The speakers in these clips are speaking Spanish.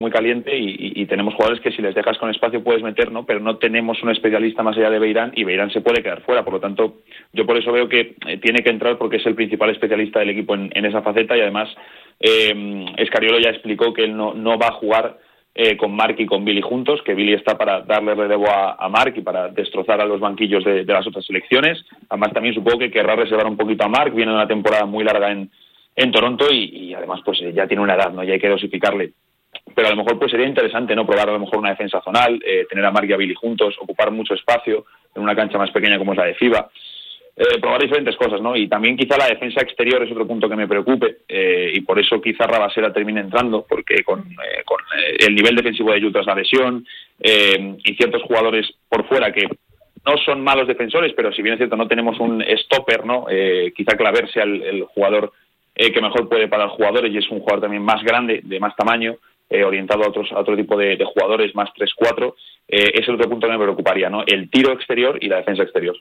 muy caliente y tenemos jugadores que si les dejas con espacio puedes meter, ¿no? Pero no tenemos un especialista más allá de Beirán y Beirán se puede quedar fuera. Por lo tanto, yo por eso veo que tiene que entrar porque es el principal especialista del equipo en esa faceta y además Scariolo ya explicó que él no va a jugar con Marc y con Billy juntos, que Billy está para darle relevo a Marc y para destrozar a los banquillos de las otras selecciones. Además también supongo que querrá reservar un poquito a Marc, viene una temporada muy larga en Toronto y además pues ya tiene una edad, ¿no? Y hay que dosificarle. Pero a lo mejor pues sería interesante, ¿no? Probar a lo mejor una defensa zonal, tener a Marc y a Billy juntos, ocupar mucho espacio en una cancha más pequeña como es la de FIBA. Probar diferentes cosas, ¿no? Y también quizá la defensa exterior es otro punto que me preocupe y por eso quizá Rabasera termine entrando, porque con el nivel defensivo de Utah tras la lesión y ciertos jugadores por fuera que no son malos defensores, pero si bien es cierto no tenemos un stopper, ¿no? Quizá Claver sea el jugador que mejor puede parar jugadores y es un jugador también más grande, de más tamaño, orientado a otro tipo de jugadores, más 3-4, ese es otro punto que me preocuparía, ¿no? El tiro exterior y la defensa exterior.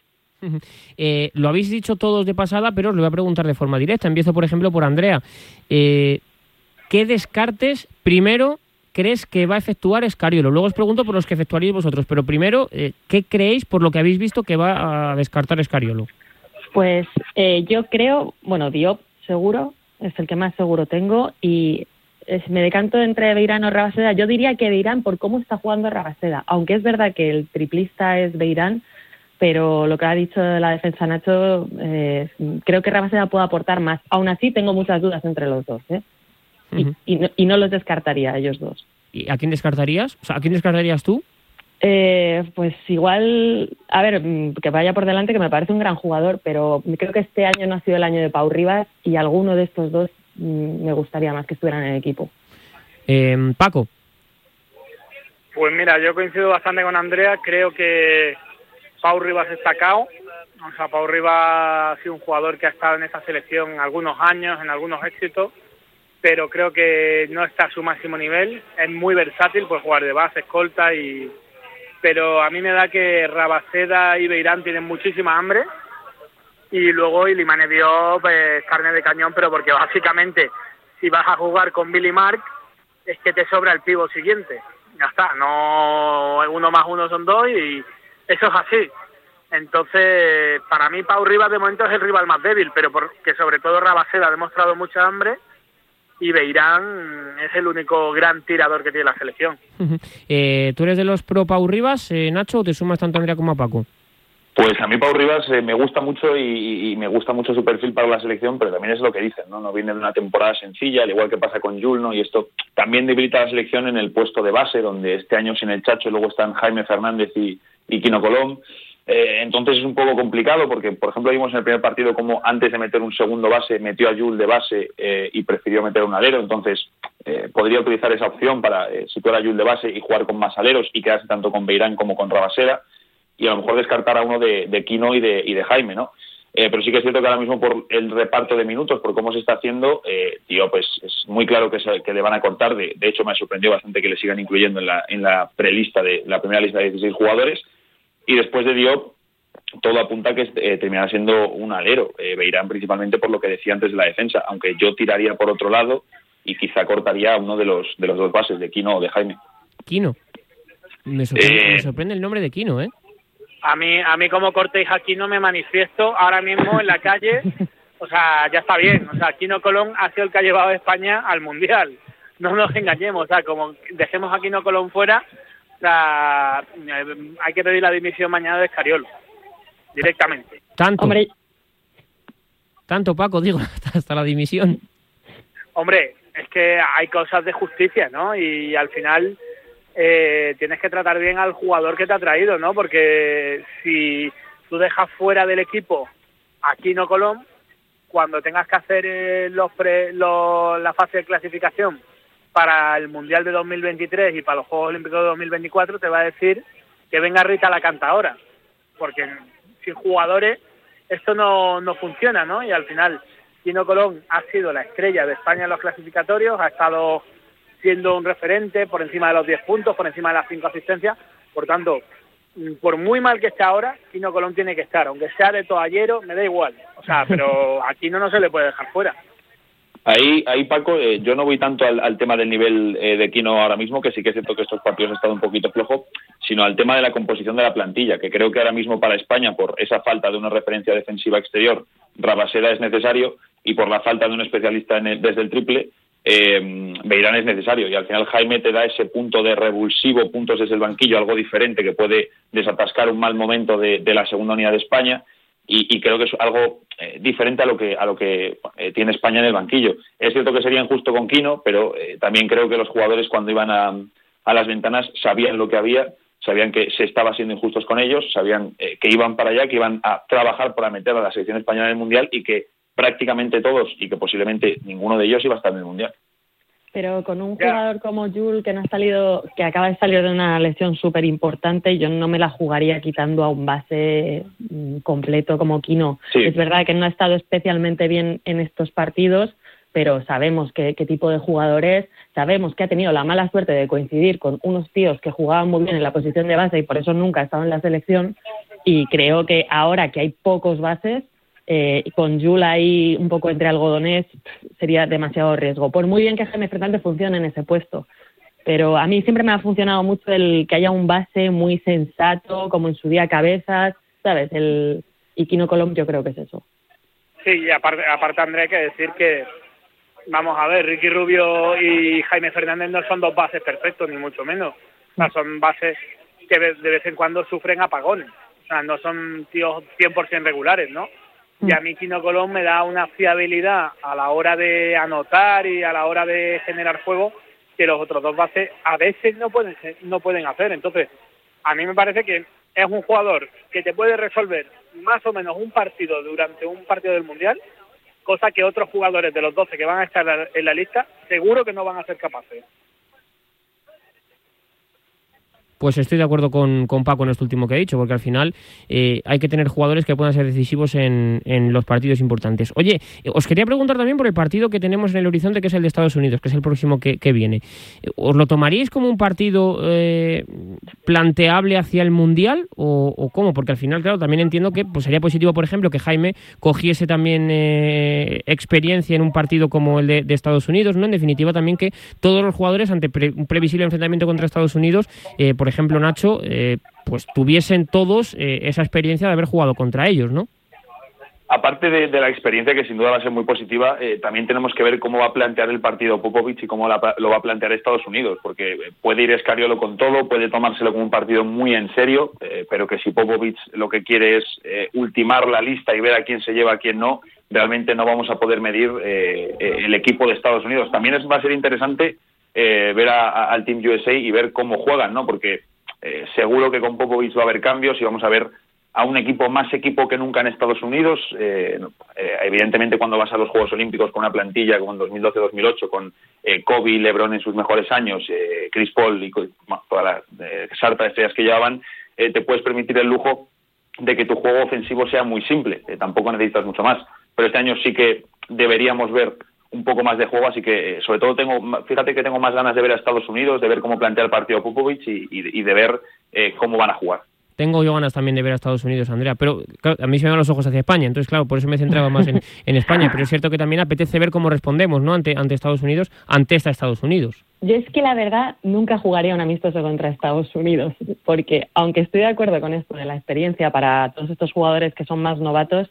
Lo habéis dicho todos de pasada, pero os lo voy a preguntar de forma directa. Empiezo, por ejemplo, por Andrea. ¿Qué descartes primero crees que va a efectuar Scariolo? Luego os pregunto por los que efectuaréis vosotros, pero primero, ¿qué creéis, por lo que habéis visto, que va a descartar Scariolo? Pues yo creo, Diop seguro, es el que más seguro tengo, y me decanto entre Beirán o Rabaseda. Yo diría que Beirán por cómo está jugando Rabaseda, aunque es verdad que el triplista es Beirán, pero lo que ha dicho de la defensa Nacho, creo que Rabaseda puede aportar más. Aún así tengo muchas dudas entre los dos, Uh-huh. y no los descartaría a ellos dos. ¿Y a quién descartarías? O sea, ¿a quién descartarías tú? Pues igual, a ver, que vaya por delante, que me parece un gran jugador, pero creo que este año no ha sido el año de Pau Ribas y alguno de estos dos me gustaría más que estuvieran en el equipo. Paco. Pues mira, yo coincido bastante con Andrea, creo que Pau Ribas está cao. O sea, Pau Ribas ha sido un jugador que ha estado en esta selección algunos años, en algunos éxitos, pero creo que no está a su máximo nivel. Es muy versátil, puede jugar de base, escolta, pero a mí me da que Rabaseda y Beirán tienen muchísima hambre y luego Ilimane Diop carne de cañón, pero porque básicamente si vas a jugar con Billy Marc es que te sobra el pívot siguiente. Ya está, no 1 más 1 son 2 y eso es así. Entonces, para mí Pau Ribas de momento es el rival más débil, pero porque sobre todo Rabaseda ha demostrado mucha hambre y Beirán es el único gran tirador que tiene la selección. ¿Tú eres de los pro Pau Ribas, Nacho, o te sumas tanto a Andrea como a Paco? Pues a mí Pau Ribas me gusta mucho y me gusta mucho su perfil para la selección, pero también es lo que dicen, ¿no? No viene de una temporada sencilla, al igual que pasa con Jules, ¿no? Y esto también debilita a la selección en el puesto de base, donde este año sin el Chacho luego están Jaime Fernández y Quino Colom. Entonces es un poco complicado porque, por ejemplo, vimos en el primer partido como antes de meter un segundo base metió a Jules de base y prefirió meter un alero. Entonces podría utilizar esa opción para situar a Jules de base y jugar con más aleros y quedarse tanto con Beirán como con Rabasera y a lo mejor descartar a uno de Quino y de Jaime, ¿no? Pero sí que es cierto que ahora mismo por el reparto de minutos, por cómo se está haciendo, pues es muy claro que le van a cortar. De hecho, me sorprendió bastante que le sigan incluyendo en la prelista de la primera lista de 16 jugadores. Y después de Diop, todo apunta a que terminará siendo un alero. Beirán principalmente por lo que decía antes de la defensa, aunque yo tiraría por otro lado y quizá cortaría a uno de los dos bases, de Quino o de Jaime. Quino. Me sorprende el nombre de Quino, ¿eh? A mí como Cortés aquí no me manifiesto ahora mismo en la calle, o sea, ya está bien, o sea, Quino Colom ha sido el que ha llevado a España al Mundial, no nos engañemos, o sea, como dejemos a Quino Colom fuera, o sea, hay que pedir la dimisión mañana de Scariolo, directamente. Hombre. Tanto, Paco, digo, hasta la dimisión. Hombre, es que hay cosas de justicia, ¿no? Y al final tienes que tratar bien al jugador que te ha traído, ¿no? Porque si tú dejas fuera del equipo a Quino Colom, cuando tengas que hacer la fase de clasificación para el Mundial de 2023 y para los Juegos Olímpicos de 2024, te va a decir que venga Rita la cantadora, porque sin jugadores esto no funciona, ¿no? Y al final Quino Colom ha sido la estrella de España en los clasificatorios, ha estado siendo un referente por encima de los 10 puntos, por encima de las 5 asistencias. Por tanto, por muy mal que esté ahora, Quino Colom tiene que estar, aunque sea de toallero, me da igual. O sea, pero a Quino no se le puede dejar fuera. Ahí Paco, yo no voy tanto al tema del nivel de Quino ahora mismo, que sí que es cierto que estos partidos han estado un poquito flojo, sino al tema de la composición de la plantilla, que creo que ahora mismo para España, por esa falta de una referencia defensiva exterior, Rabaseda es necesario, y por la falta de un especialista desde el triple, Beirán es necesario, y al final Jaime te da ese punto de revulsivo, puntos desde el banquillo, algo diferente que puede desatascar un mal momento de la segunda unidad de España. Y creo que es algo diferente a lo que tiene España en el banquillo. Es cierto que sería injusto con Quino, pero también creo que los jugadores cuando iban a las ventanas sabían lo que había, sabían que se estaba siendo injustos con ellos, sabían que iban para allá, que iban a trabajar para meter a la selección española en el Mundial y que prácticamente todos y que posiblemente ninguno de ellos iba a estar en el Mundial. Pero con un jugador como Jules que acaba de salir de una lesión súper importante, yo no me la jugaría quitando a un base completo como Quino. Sí. Es verdad que no ha estado especialmente bien en estos partidos, pero sabemos qué tipo de jugador es, sabemos que ha tenido la mala suerte de coincidir con unos tíos que jugaban muy bien en la posición de base y por eso nunca ha estado en la selección, y creo que ahora que hay pocos bases, con Jules ahí un poco entre algodones sería demasiado riesgo. Por muy bien que Jaime Fernández funcione en ese puesto, pero a mí siempre me ha funcionado mucho el que haya un base muy sensato, como en su día Cabezas, ¿sabes? Y Quino Colom yo creo que es eso. Sí, y aparte André, hay que decir que, vamos a ver, Ricky Rubio y Jaime Fernández no son dos bases perfectos, ni mucho menos. O sea, son bases que de vez en cuando sufren apagones. O sea, no son tíos 100% regulares, ¿no? Y a mí Quino Colom me da una fiabilidad a la hora de anotar y a la hora de generar juego que los otros dos bases a veces no pueden hacer. Entonces, a mí me parece que es un jugador que te puede resolver más o menos un partido durante un partido del Mundial, cosa que otros jugadores de los 12 que van a estar en la lista seguro que no van a ser capaces. Pues estoy de acuerdo con Paco en esto último que ha dicho, porque al final hay que tener jugadores que puedan ser decisivos en los partidos importantes. Oye, os quería preguntar también por el partido que tenemos en el horizonte, que es el de Estados Unidos, que es el próximo que viene. ¿Os lo tomaríais como un partido planteable hacia el Mundial o cómo? Porque al final, claro, también entiendo que pues sería positivo, por ejemplo, que Jaime cogiese también experiencia en un partido como el de Estados Unidos, ¿no? En definitiva, también que todos los jugadores, ante un previsible enfrentamiento contra Estados Unidos, por ejemplo, Nacho, pues tuviesen todos esa experiencia de haber jugado contra ellos, ¿no? Aparte de la experiencia, que sin duda va a ser muy positiva, también tenemos que ver cómo va a plantear el partido Popovich y cómo lo va a plantear Estados Unidos, porque puede ir Scariolo con todo, puede tomárselo como un partido muy en serio, pero que si Popovich lo que quiere es ultimar la lista y ver a quién se lleva, a quién no, realmente no vamos a poder medir el equipo de Estados Unidos. También va a ser interesante ver al Team USA y ver cómo juegan, ¿no? Porque seguro que con Popovich va a haber cambios y vamos a ver a un equipo más equipo que nunca en Estados Unidos. Evidentemente, cuando vas a los Juegos Olímpicos con una plantilla como en 2012-2008, con Kobe y LeBron en sus mejores años, Chris Paul y toda la sarta de estrellas que llevaban, te puedes permitir el lujo de que tu juego ofensivo sea muy simple. Tampoco necesitas mucho más. Pero este año sí que deberíamos ver un poco más de juego, así que sobre todo fíjate que tengo más ganas de ver a Estados Unidos, de ver cómo plantea el partido Popovich y de ver cómo van a jugar. Tengo yo ganas también de ver a Estados Unidos, Andrea, pero claro, a mí se me van los ojos hacia España, entonces claro, por eso me centraba más en España, pero es cierto que también apetece ver cómo respondemos, ¿no? Ante Estados Unidos, ante Estados Unidos. Yo es que la verdad nunca jugaría un amistoso contra Estados Unidos, porque aunque estoy de acuerdo con esto de la experiencia para todos estos jugadores que son más novatos,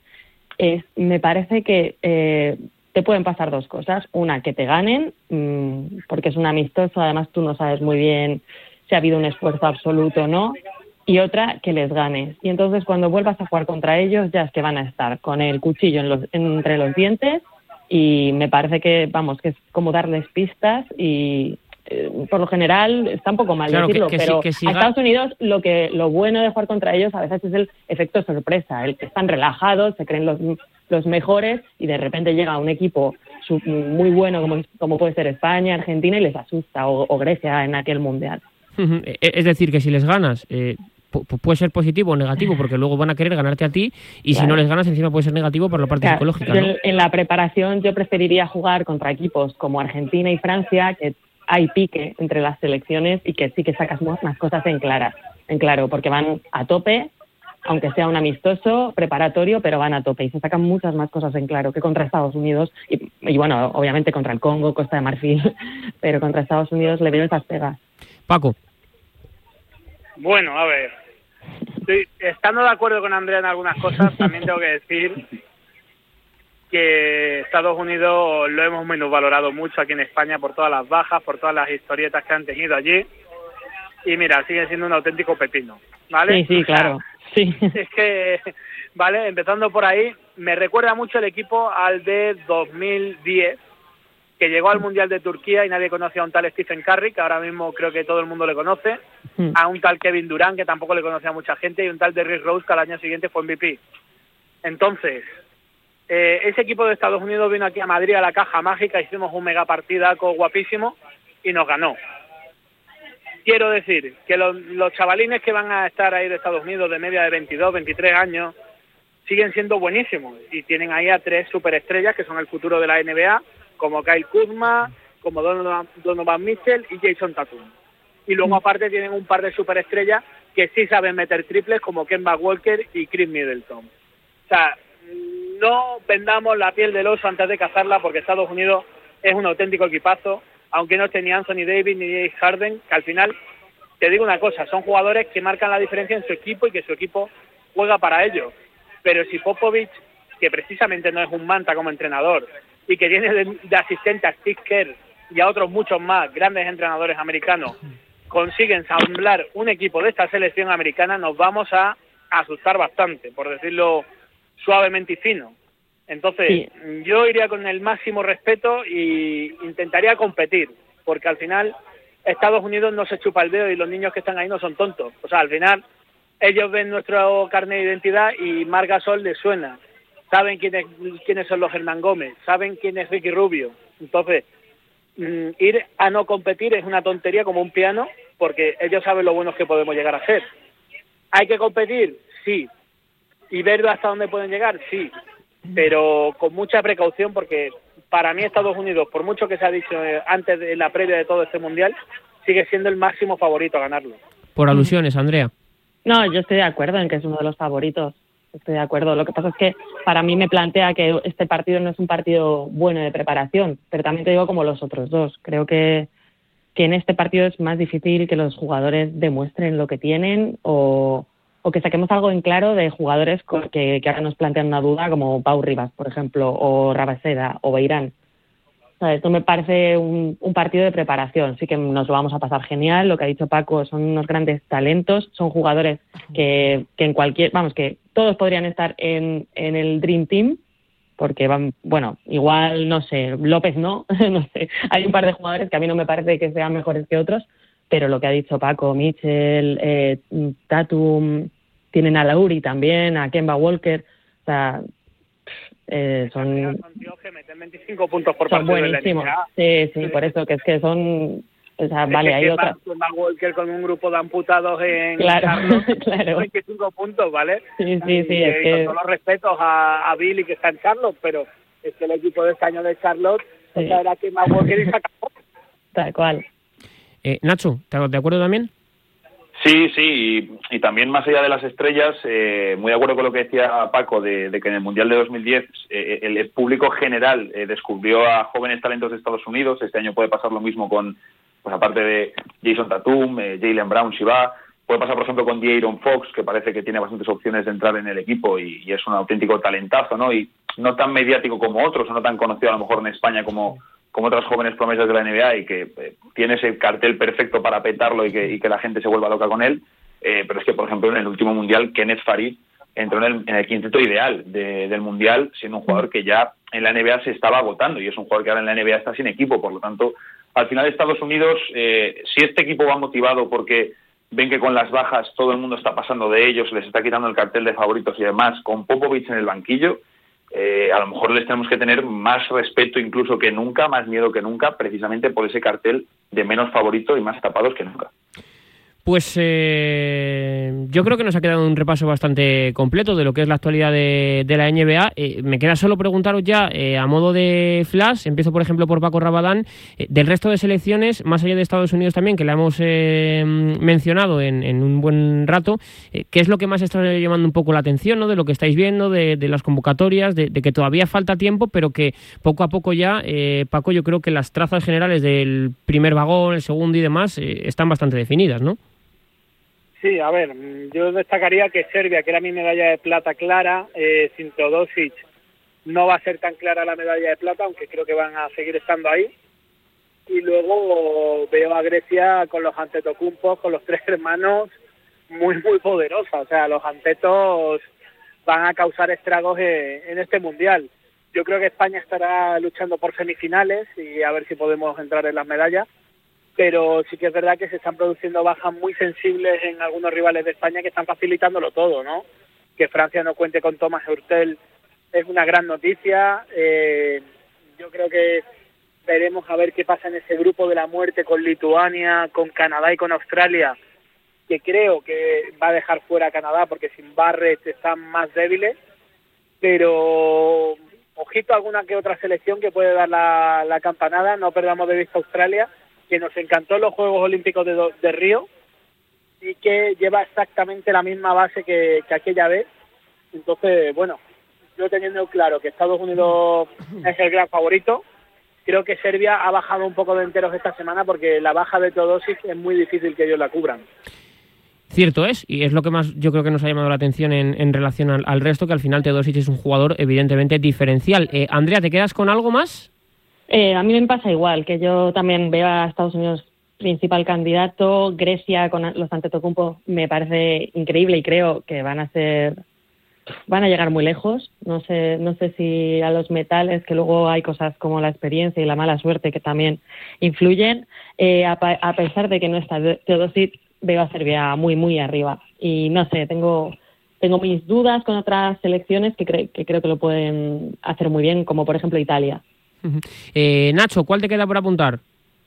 me parece que te pueden pasar dos cosas. Una, que te ganen, porque es un amistoso, además tú no sabes muy bien si ha habido un esfuerzo absoluto o no, y otra, que les ganes. Y entonces cuando vuelvas a jugar contra ellos ya es que van a estar con el cuchillo entre los dientes, y me parece que es como darles pistas y por lo general está un poco mal decirlo, pero a Estados Unidos lo bueno de jugar contra ellos a veces es el efecto sorpresa, el que están relajados, se creen los mejores y de repente llega un equipo muy bueno como puede ser España, Argentina, y les asusta, o Grecia en aquel Mundial. Es decir, que si les ganas puede ser positivo o negativo, porque luego van a querer ganarte a ti, y claro, si no les ganas encima puede ser negativo por la parte psicológica, ¿no? En la preparación yo preferiría jugar contra equipos como Argentina y Francia, que hay pique entre las selecciones y que sí que sacas más cosas en claro, porque van a tope aunque sea un amistoso, preparatorio, pero van a tope y se sacan muchas más cosas en claro que contra Estados Unidos y bueno, obviamente contra el Congo, Costa de Marfil, pero contra Estados Unidos le veo esas pegas. Paco. Bueno, a ver, estando de acuerdo con Andrea en algunas cosas, también tengo que decir que Estados Unidos lo hemos minusvalorado mucho aquí en España por todas las bajas, por todas las historietas que han tenido allí. Y mira, sigue siendo un auténtico pepino, ¿vale? Sí, claro. Sí. Es que, ¿vale? Empezando por ahí, me recuerda mucho el equipo al de 2010, que llegó al Mundial de Turquía y nadie conocía a un tal Stephen Curry, que ahora mismo creo que todo el mundo le conoce, a un tal Kevin Durant, que tampoco le conocía a mucha gente, y un tal Derrick Rose, que al año siguiente fue MVP. Entonces, ese equipo de Estados Unidos vino aquí a Madrid a la Caja Mágica, hicimos un mega partidaco guapísimo y nos ganó. Quiero decir que los chavalines que van a estar ahí de Estados Unidos de media de 22, 23 años siguen siendo buenísimos y tienen ahí a 3 superestrellas que son el futuro de la NBA, como Kyle Kuzma, como Donovan Mitchell y Jason Tatum. Y luego aparte tienen un par de superestrellas que sí saben meter triples como Kemba Walker y Chris Middleton. O sea, no vendamos la piel del oso antes de cazarla porque Estados Unidos es un auténtico equipazo, aunque no esté ni Anthony Davis ni James Harden, que al final, te digo una cosa, son jugadores que marcan la diferencia en su equipo y que su equipo juega para ellos. Pero si Popovich, que precisamente no es un manta como entrenador, y que tiene de asistente a Steve Kerr y a otros muchos más grandes entrenadores americanos, consiguen ensamblar un equipo de esta selección americana, nos vamos a asustar bastante, por decirlo suavemente y fino. Entonces, sí, yo iría con el máximo respeto y intentaría competir, porque al final Estados Unidos no se chupa el dedo y los niños que están ahí no son tontos. O sea, al final ellos ven nuestro carnet de identidad y Marc Gasol les suena. Saben quiénes son los Hernán Gómez, saben quién es Ricky Rubio. Entonces, ir a no competir es una tontería como un piano, porque ellos saben lo buenos que podemos llegar a ser. ¿Hay que competir? Sí. ¿Y ver hasta dónde pueden llegar? Sí. Pero con mucha precaución, porque para mí Estados Unidos, por mucho que se ha dicho antes de la previa de todo este mundial, sigue siendo el máximo favorito a ganarlo. Por alusiones, Andrea. No, yo estoy de acuerdo en que es uno de los favoritos. Estoy de acuerdo. Lo que pasa es que para mí me plantea que este partido no es un partido bueno de preparación, pero también te digo como los otros dos. Creo que en este partido es más difícil que los jugadores demuestren lo que tienen o que saquemos algo en claro de jugadores que ahora nos plantean una duda, como Pau Ribas, por ejemplo, o Rabaseda, o Beirán. O sea, esto me parece un partido de preparación. Sí que nos lo vamos a pasar genial. Lo que ha dicho Paco, son unos grandes talentos, son jugadores que en cualquier, vamos, que todos podrían estar en el Dream Team, porque van, bueno, igual, no sé, López no sé, hay un par de jugadores que a mí no me parece que sean mejores que otros, pero lo que ha dicho Paco, Mitchell, Tatum, tienen a Lauri también, a Kemba Walker, o sea, son tíos que meten 25 puntos por partido. Son buenísimos, sí, por eso, que es que son, o sea, vale, hay otra. Kemba Walker con un grupo de amputados en Charlotte, claro. 25 puntos, ¿vale? Sí, es que... Con todos los respetos a Billy, que está en Charlotte, pero es que el equipo de este año de Charlotte, o sea, era Kemba Walker y se acabó. Tal cual. Nacho, ¿de acuerdo también? Sí, y también más allá de las estrellas, muy de acuerdo con lo que decía Paco, de que en el Mundial de 2010 el público general descubrió a jóvenes talentos de Estados Unidos. Este año puede pasar lo mismo con, pues aparte de Jason Tatum, Jaylen Brown, si va, puede pasar por ejemplo con De'Aaron Fox, que parece que tiene bastantes opciones de entrar en el equipo y es un auténtico talentazo, ¿no? Y no tan mediático como otros, o no tan conocido a lo mejor en España como otras jóvenes promesas de la NBA y que tiene ese cartel perfecto para petarlo y que la gente se vuelva loca con él, pero es que, por ejemplo, en el último Mundial, Kenneth Farid entró en el quinteto ideal del Mundial, siendo un jugador que ya en la NBA se estaba agotando y es un jugador que ahora en la NBA está sin equipo. Por lo tanto, al final Estados Unidos, si este equipo va motivado porque ven que con las bajas todo el mundo está pasando de ellos, les está quitando el cartel de favoritos y demás, con Popovich en el banquillo, a lo mejor les tenemos que tener más respeto incluso que nunca, más miedo que nunca, precisamente por ese cartel de menos favorito y más tapados que nunca. Pues yo creo que nos ha quedado un repaso bastante completo de lo que es la actualidad de la NBA. Me queda solo preguntaros ya, a modo de flash, empiezo por ejemplo por Paco Rabadán, del resto de selecciones, más allá de Estados Unidos también, que la hemos mencionado en un buen rato, ¿qué es lo que más está llamando un poco la atención, ¿no? De lo que estáis viendo, de las convocatorias, de que todavía falta tiempo, pero que poco a poco ya, Paco, yo creo que las trazas generales del primer vagón, el segundo y demás están bastante definidas, ¿no? Sí, a ver, yo destacaría que Serbia, que era mi medalla de plata clara, sin Teodosic no va a ser tan clara la medalla de plata, aunque creo que van a seguir estando ahí. Y luego veo a Grecia con los Antetokounmpos, con los tres hermanos, muy poderosa. O sea, los Antetos van a causar estragos en este Mundial. Yo creo que España estará luchando por semifinales y a ver si podemos entrar en las medallas. Pero sí que es verdad que se están produciendo bajas muy sensibles en algunos rivales de España que están facilitándolo todo, ¿no? Que Francia no cuente con Thomas Hurtel es una gran noticia. Yo creo que veremos a ver qué pasa en ese grupo de la muerte con Lituania, con Canadá y con Australia, que creo que va a dejar fuera a Canadá porque sin Barrett están más débiles, pero ojito a alguna que otra selección que puede dar la campanada. No perdamos de vista Australia, que nos encantó en los Juegos Olímpicos de Río y que lleva exactamente la misma base que aquella vez. Entonces, bueno, yo teniendo claro que Estados Unidos es el gran favorito, creo que Serbia ha bajado un poco de enteros esta semana porque la baja de Teodosic es muy difícil que ellos la cubran. Cierto es, y es lo que más yo creo que nos ha llamado la atención en relación al resto, que al final Teodosic es un jugador evidentemente diferencial. Andrea, ¿te quedas con algo más? A mí me pasa igual, que yo también veo a Estados Unidos principal candidato. Grecia con los Antetokounmpo me parece increíble y creo que van a llegar muy lejos. No sé si a los metales, que luego hay cosas como la experiencia y la mala suerte que también influyen. A pesar de que no está Teodosic, veo a Serbia muy arriba. Y no sé, tengo mis dudas con otras selecciones que creo que lo pueden hacer muy bien, como por ejemplo Italia. Nacho, ¿cuál te queda por apuntar?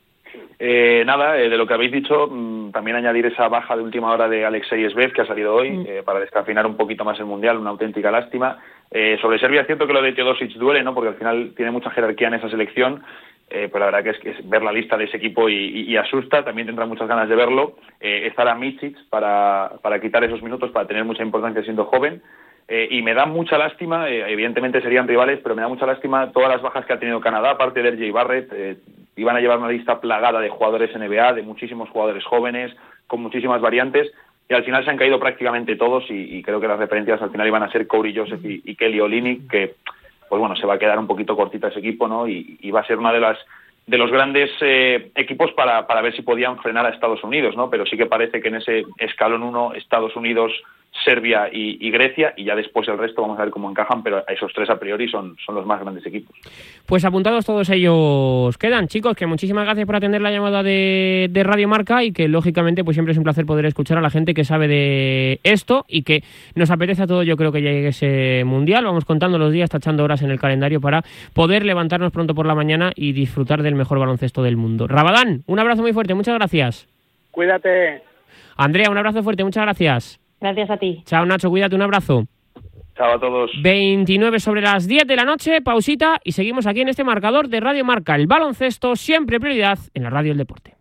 Nada, de lo que habéis dicho, también añadir esa baja de última hora de Alexei Zverev, que ha salido hoy, para descafeinar un poquito más el Mundial, una auténtica lástima. Sobre Serbia es cierto que lo de Teodosic duele, ¿no? Porque al final tiene mucha jerarquía en esa selección, pero la verdad que es ver la lista de ese equipo y asusta. También tendrá muchas ganas de verlo. Estará Micic para quitar esos minutos, para tener mucha importancia siendo joven. Y me da mucha lástima, evidentemente serían rivales, pero me da mucha lástima todas las bajas que ha tenido Canadá, aparte de RJ Barrett. Iban a llevar una lista plagada de jugadores NBA, de muchísimos jugadores jóvenes, con muchísimas variantes, y al final se han caído prácticamente todos, y creo que las referencias al final iban a ser Corey Joseph y Kelly Olynyk, que pues bueno, se va a quedar un poquito cortita ese equipo, ¿no? Y va a ser una de los grandes equipos para ver si podían frenar a Estados Unidos, ¿no? Pero sí que parece que en ese escalón 1, Estados Unidos, Serbia y Grecia, y ya después el resto vamos a ver cómo encajan, pero esos tres a priori son los más grandes equipos. Pues apuntados todos ellos quedan, chicos, que muchísimas gracias por atender la llamada de Radio Marca, y que lógicamente pues siempre es un placer poder escuchar a la gente que sabe de esto y que nos apetece a todos. Yo creo que llegue ese Mundial, vamos contando los días, tachando horas en el calendario para poder levantarnos pronto por la mañana y disfrutar del mejor baloncesto del mundo. Rabadán, un abrazo muy fuerte, muchas gracias. Cuídate. Andrea, un abrazo fuerte, muchas gracias. Gracias a ti. Chao, Nacho, cuídate, un abrazo. Chao a todos. 29 sobre las 10 de la noche, pausita, y seguimos aquí en este marcador de Radio Marca. El baloncesto, siempre prioridad en la radio del deporte.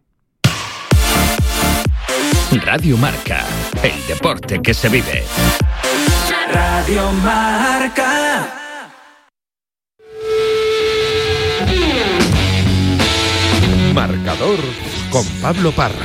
Radio Marca, el deporte que se vive. Radio Marca. Marcador con Pablo Parra.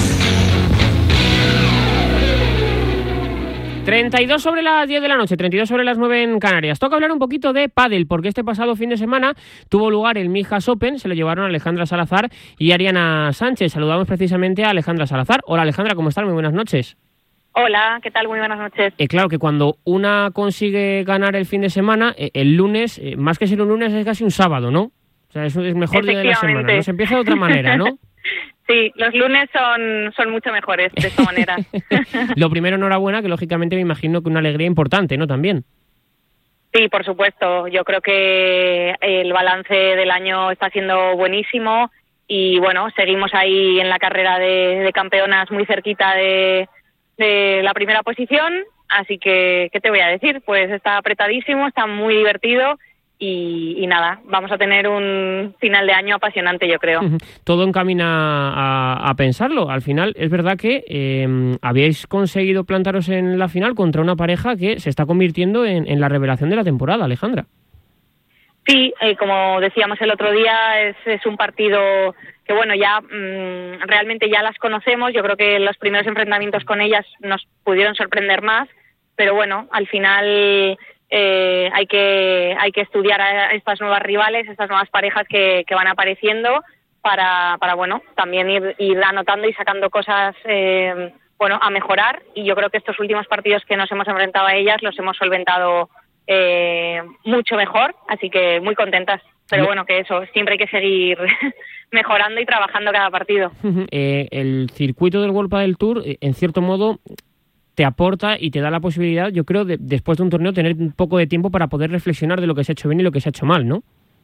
32 sobre las 10 de la noche, 32 sobre las 9 en Canarias. Toca hablar un poquito de pádel, porque este pasado fin de semana tuvo lugar el Mijas Open, se lo llevaron Alejandra Salazar y Ariana Sánchez. Saludamos precisamente a Alejandra Salazar. Hola Alejandra, ¿cómo estás? Muy buenas noches. Hola, ¿qué tal? Muy buenas noches. Claro que cuando una consigue ganar el fin de semana, el lunes, más que ser un lunes, es casi un sábado, ¿no? O sea, eso es mejor día de la semana, ¿no? Se empieza de otra manera, ¿no? Sí, los lunes son mucho mejores de esta manera. Lo primero, enhorabuena, que lógicamente me imagino que una alegría importante, ¿no? También. Sí, por supuesto. Yo creo que el balance del año está siendo buenísimo. y bueno, seguimos ahí en la carrera de campeonas muy cerquita de la primera posición, así que, ¿qué te voy a decir? Pues está apretadísimo, está muy divertido y nada, vamos a tener un final de año apasionante, yo creo. Todo encamina a pensarlo. Al final, es verdad que habíais conseguido plantaros en la final contra una pareja que se está convirtiendo en la revelación de la temporada, Alejandra. Sí, como decíamos el otro día, es un partido que bueno, ya realmente ya las conocemos. Yo creo que los primeros enfrentamientos con ellas nos pudieron sorprender más, pero bueno, al final hay que estudiar a estas nuevas rivales, estas nuevas parejas que van apareciendo para bueno, también ir anotando y sacando cosas bueno, a mejorar, y yo creo que estos últimos partidos que nos hemos enfrentado a ellas los hemos solventado mucho mejor, así que muy contentas. Pero bueno, que eso, siempre hay que seguir mejorando y trabajando cada partido. El circuito del World Padel Tour, en cierto modo, te aporta y te da la posibilidad, yo creo, de después de un torneo tener un poco de tiempo para poder reflexionar de lo que se ha hecho bien y lo que se ha hecho mal, ¿no?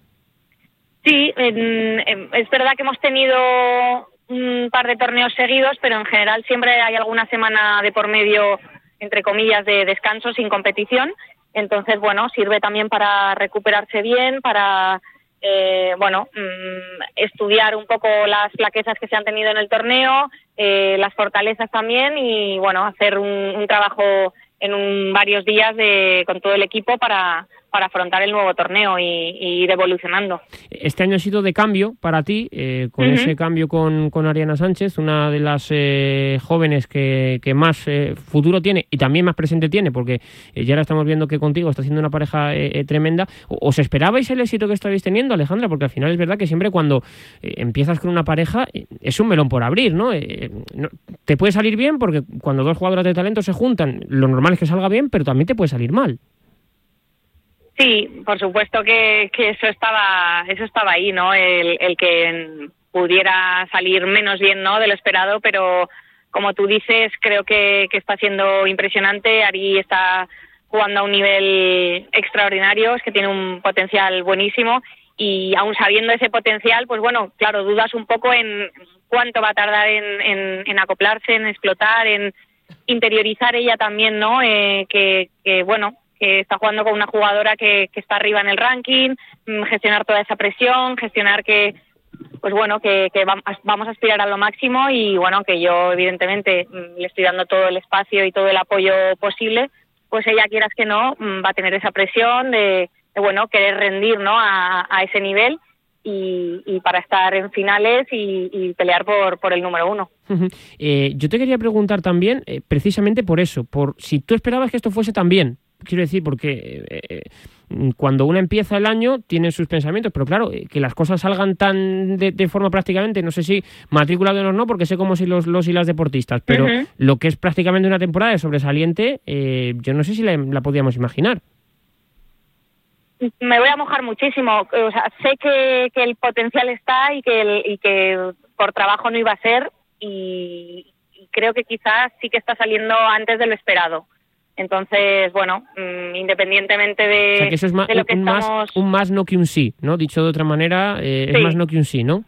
Sí, es verdad que hemos tenido un par de torneos seguidos, pero en general siempre hay alguna semana de por medio, entre comillas, de descanso sin competición. Entonces, bueno, sirve también para recuperarse bien, para bueno, estudiar un poco las flaquezas que se han tenido en el torneo, las fortalezas también, y bueno, hacer un trabajo en varios días con todo el equipo para afrontar el nuevo torneo y ir evolucionando. Este año ha sido de cambio para ti, con ese cambio con Ariana Sánchez, una de las jóvenes que más futuro tiene y también más presente tiene, porque ya ahora estamos viendo que contigo está haciendo una pareja tremenda. ¿Os esperabais el éxito que estáis teniendo, Alejandra? Porque al final es verdad que siempre cuando empiezas con una pareja es un melón por abrir, ¿no? Te puede salir bien porque cuando dos jugadoras de talento se juntan, lo normal es que salga bien, pero también te puede salir mal. Sí, por supuesto que eso estaba ahí, ¿no? El que pudiera salir menos bien, ¿no?, de lo esperado, pero como tú dices, creo que está siendo impresionante. Ari está jugando a un nivel extraordinario, es que tiene un potencial buenísimo, y aún sabiendo ese potencial, pues bueno, claro, dudas un poco en cuánto va a tardar en acoplarse, en explotar, en interiorizar ella también, ¿no? Que bueno, que está jugando con una jugadora que está arriba en el ranking, gestionar toda esa presión, gestionar que, pues bueno, que vamos a aspirar a lo máximo, y bueno, que yo evidentemente le estoy dando todo el espacio y todo el apoyo posible, pues ella, quieras que no, va a tener esa presión de bueno, querer rendir, ¿no?, a ese nivel, y para estar en finales y pelear por el número 1. Yo te quería preguntar también, precisamente por eso, por si tú esperabas que esto fuese tan bien. Quiero decir, porque cuando uno empieza el año tiene sus pensamientos, pero claro, que las cosas salgan tan de forma prácticamente, no sé si matrícula de honor no, porque sé cómo si los y las deportistas, pero lo que es prácticamente una temporada de sobresaliente, yo no sé si la podíamos imaginar. Me voy a mojar muchísimo. O sea, sé que el potencial está y que por trabajo no iba a ser, y creo que quizás sí que está saliendo antes de lo esperado. Entonces, bueno, independientemente de, o sea, que eso es de lo que estamos... un más no que un sí, ¿no? Dicho de otra manera, es más no que un sí, ¿no?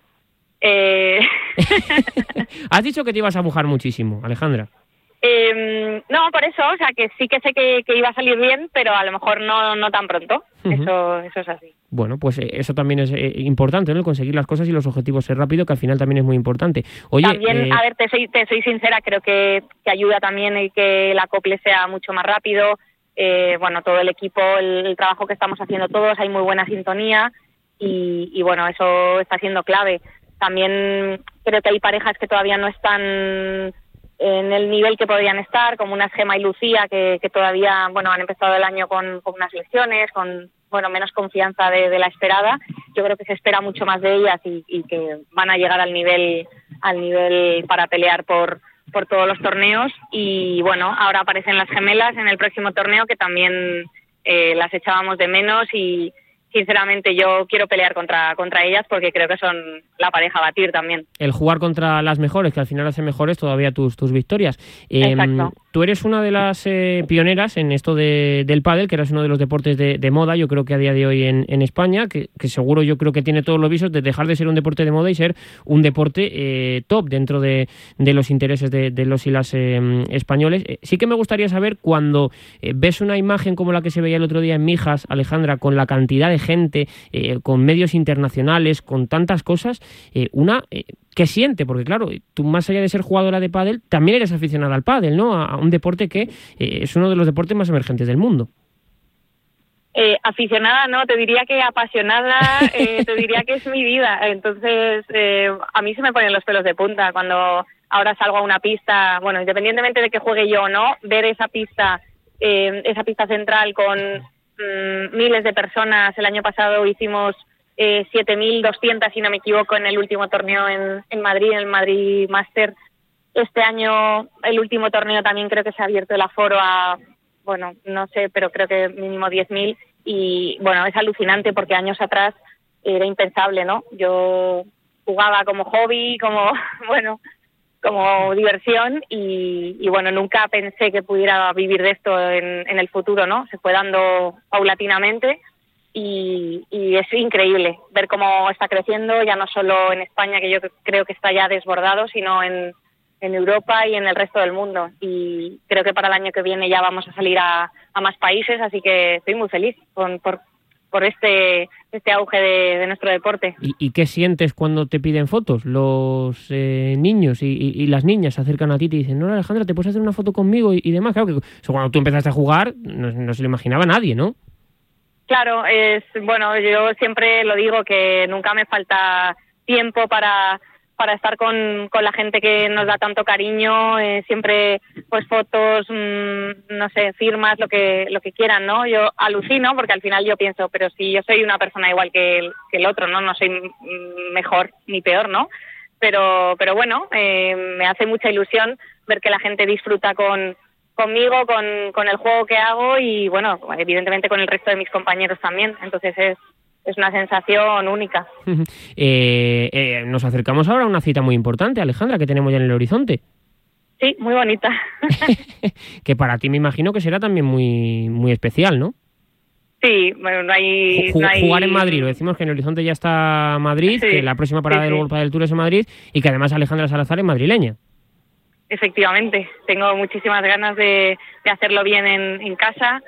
Has dicho que te ibas a mojar muchísimo, Alejandra. No, por eso, o sea, que sí que sé que iba a salir bien, pero a lo mejor no tan pronto. Eso es así. Bueno, pues eso también es importante, ¿no? El conseguir las cosas y los objetivos ser rápido, que al final también es muy importante. Oye, también, a ver, te soy sincera, creo que ayuda también el que el acople sea mucho más rápido. Bueno, todo el equipo, el trabajo que estamos haciendo todos, hay muy buena sintonía, y bueno, eso está siendo clave. También creo que hay parejas que todavía no están en el nivel que podrían estar, como unas Gemma y Lucía, que todavía, bueno, han empezado el año con unas lesiones, con, bueno, menos confianza de la esperada. Yo creo que se espera mucho más de ellas y que van a llegar al nivel para pelear por todos los torneos. Y bueno, ahora aparecen las gemelas en el próximo torneo, que también las echábamos de menos, y sinceramente yo quiero pelear contra ellas, porque creo que son la pareja a batir también. El jugar contra las mejores, que al final hacen mejores todavía tus victorias. Exacto. tú eres una de las pioneras en esto del pádel, que eres uno de los deportes de moda, yo creo que a día de hoy en España, que seguro yo creo que tiene todos los visos de dejar de ser un deporte de moda y ser un deporte top dentro de los intereses de los y las españoles. Sí que me gustaría saber, cuando ves una imagen como la que se veía el otro día en Mijas, Alejandra, con la cantidad de gente, con medios internacionales, con tantas cosas, ¿qué siente? Porque claro, tú, más allá de ser jugadora de pádel, también eres aficionada al pádel, ¿no? A un deporte que es uno de los deportes más emergentes del mundo. Aficionada no, te diría que apasionada, te diría que es mi vida. Entonces, a mí se me ponen los pelos de punta cuando ahora salgo a una pista, bueno, independientemente de que juegue yo o no, ver esa pista central con miles de personas. El año pasado hicimos 7.200, si no me equivoco, en el último torneo en Madrid, en el Madrid Master. Este año, el último torneo, también creo que se ha abierto el aforo a, bueno, no sé, pero creo que mínimo 10.000. Y bueno, es alucinante porque años atrás era impensable, ¿no? Yo jugaba como hobby, como diversión y bueno, nunca pensé que pudiera vivir de esto en el futuro, ¿no? Se fue dando paulatinamente. Y es increíble ver cómo está creciendo, ya no solo en España, que yo creo que está ya desbordado, sino en Europa y en el resto del mundo. Y creo que para el año que viene ya vamos a salir a más países, así que estoy muy feliz por este auge de nuestro deporte. ¿Y qué sientes cuando te piden fotos? Los niños y las niñas se acercan a ti y te dicen: no, Alejandra, ¿te puedes hacer una foto conmigo? Y demás. Claro que cuando tú empezaste a jugar no se lo imaginaba nadie, ¿no? Claro, bueno, yo siempre lo digo, que nunca me falta tiempo para estar con la gente que nos da tanto cariño, siempre pues fotos, no sé, firmas, lo que quieran, ¿no? Yo alucino porque al final yo pienso, pero si yo soy una persona igual que el otro, ¿no? No soy mejor ni peor, ¿no? Pero bueno, me hace mucha ilusión ver que la gente disfruta conmigo, con el juego que hago y, bueno, evidentemente con el resto de mis compañeros también. Entonces es una sensación única. Nos acercamos ahora a una cita muy importante, Alejandra, que tenemos ya en el horizonte. Sí, muy bonita. Que para ti me imagino que será también muy, muy especial, ¿no? Sí, bueno, no hay... Jugar en Madrid, lo decimos que en el horizonte ya está Madrid, sí, que la próxima parada del World Padel Tour es en Madrid y que además Alejandra Salazar es madrileña. Efectivamente, tengo muchísimas ganas de hacerlo bien en casa,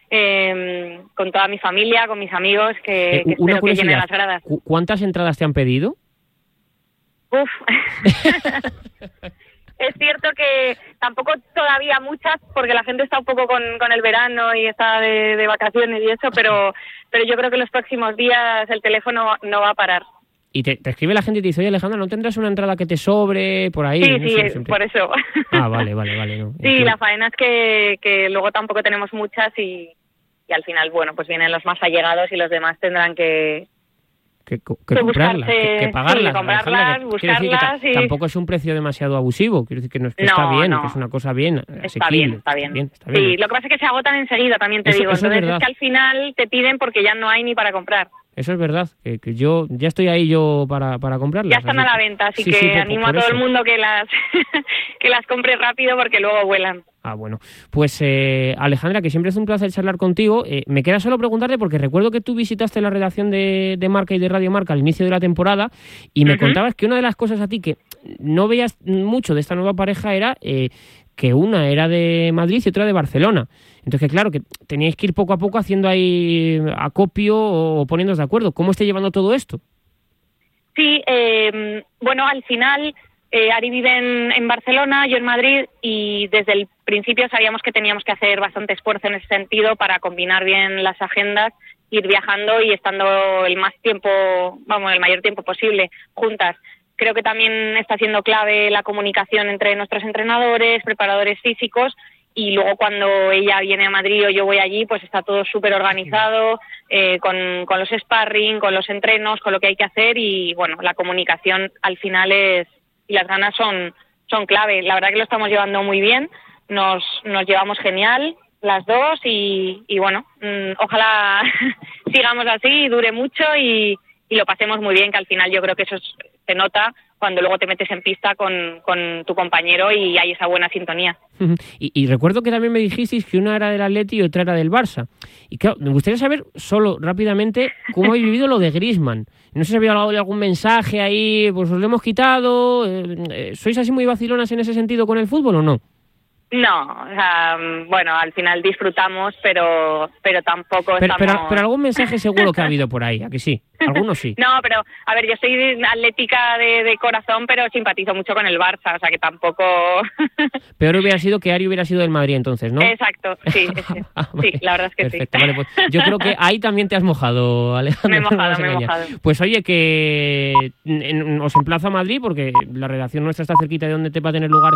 con toda mi familia, con mis amigos, que espero que llenen las gradas. ¿Cuántas entradas te han pedido? Uf. Es cierto que tampoco todavía muchas, porque la gente está un poco con el verano y está de vacaciones y eso, pero yo creo que en los próximos días el teléfono no va a parar. Y te escribe la gente y te dice: oye, Alejandra, ¿no tendrás una entrada que te sobre por ahí? Sí, no sí, sé, por eso. Ah, vale. No, sí, entiendo. La faena es que luego tampoco tenemos muchas y al final, bueno, pues vienen los más allegados y los demás tendrán que comprarlas, que pagarlas. Sí, comprarlas, buscarlas. Tampoco es un precio demasiado abusivo, quiero decir que está bien, que es una cosa bien, asequible. Está bien. Sí, lo que pasa es que se agotan enseguida, también te digo. Entonces es que al final te piden porque ya no hay ni para comprar. Eso es verdad, que yo ya estoy ahí para comprarlas. Ya están a la venta, así que animo a todo el mundo que las compre rápido porque luego vuelan. Ah, bueno. Pues Alejandra, que siempre es un placer charlar contigo. Me queda solo preguntarte, porque recuerdo que tú visitaste la redacción de Marca y de Radio Marca al inicio de la temporada y me contabas que una de las cosas a ti que no veías mucho de esta nueva pareja era que una era de Madrid y otra de Barcelona. Entonces, claro, que teníais que ir poco a poco haciendo ahí acopio o poniéndoos de acuerdo. ¿Cómo está llevando todo esto? Sí, bueno, al final Ari vive en Barcelona, yo en Madrid, y desde el principio sabíamos que teníamos que hacer bastante esfuerzo en ese sentido para combinar bien las agendas, ir viajando y estando el mayor tiempo posible juntas. Creo que también está siendo clave la comunicación entre nuestros entrenadores, preparadores físicos, y luego cuando ella viene a Madrid o yo voy allí, pues está todo súper organizado, con los sparring, con los entrenos, con lo que hay que hacer, y bueno, la comunicación al final y las ganas son clave. La verdad que lo estamos llevando muy bien, nos llevamos genial las dos y bueno, ojalá sigamos así y dure mucho y lo pasemos muy bien, que al final yo creo que eso se nota cuando luego te metes en pista con tu compañero y hay esa buena sintonía. Y recuerdo que también me dijisteis que una era del Atleti y otra era del Barça. Y claro, me gustaría saber, solo rápidamente, cómo habéis vivido lo de Griezmann. No sé si había hablado de algún mensaje ahí, pues os lo hemos quitado. ¿Sois así muy vacilonas en ese sentido con el fútbol o no? No, o sea, bueno, al final disfrutamos, pero tampoco estamos... Pero algún mensaje seguro que ha habido por ahí, ¿a que sí? Algunos sí. No, pero, a ver, yo soy atlética de corazón, pero simpatizo mucho con el Barça, o sea que tampoco... Peor hubiera sido que Ari hubiera sido del Madrid entonces, ¿no? Exacto, sí, sí, la verdad es que perfecto, sí. Vale, pues yo creo que ahí también te has mojado, Alejandra. Me he mojado. Pues oye, que os emplazo a Madrid, porque la redacción nuestra está cerquita de donde te va a tener lugar